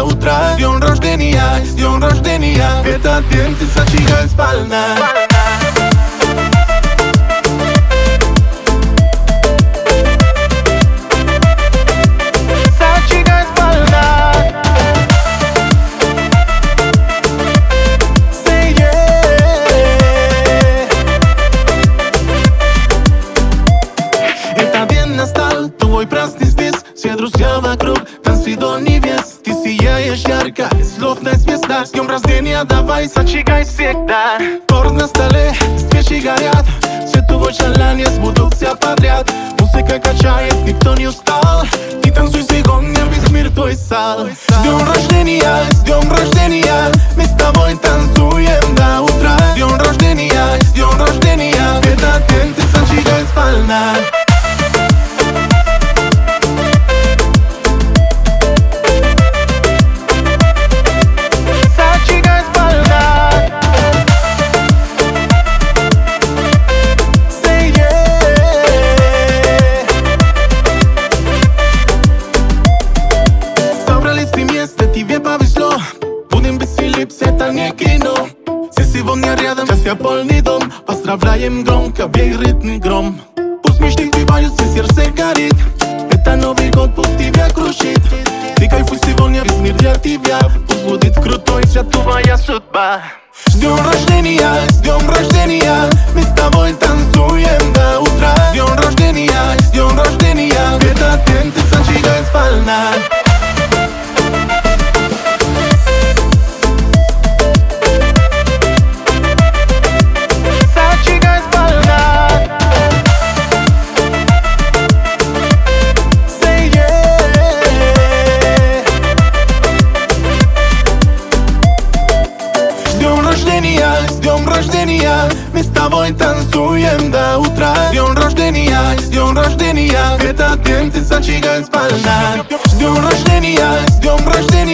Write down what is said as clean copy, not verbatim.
утра. С днем рождения, с днем рождения. В этот день ты зажигай спальня. Настал твой праздник здесь, все друзья вокруг, танцы до небес. Ты сияешь ярко, слов нет места. С днем рождения давай зажигай всегда. Торт на столе, свечи горят, все твои желания сбудутся подряд. Музыка качает, никто не устал. Ты танцуй сегодня, весь мир твой зал. С днем рождения, с днем рождения. Мы с тобой танцуем до утра. С днем рождения, с днем рождения. В этот день ты зажигай спальня. Тебе повезло, будем веселиться, это не кино. Все сегодня рядом, сейчас я полный дом. Поздравляем громко, вей ритм гром. Пусть мечты сбиваются, сердце горит. Это Новый год, пусть тебя кружит. Ты кайфуй сегодня, весь мир для тебя. Пусть будет крутой, вся твоя судьба. С днем рождения, с днем рождения. Мы с тобой танцуем до утра. С днем рождения, с днем рождения. В этот день ты зажигай спальня. С днем рождения, мы с тобой танцуем до утра. С днем рождения, в этот день ты зажигай спальня. С днем рождения, с днем рождения.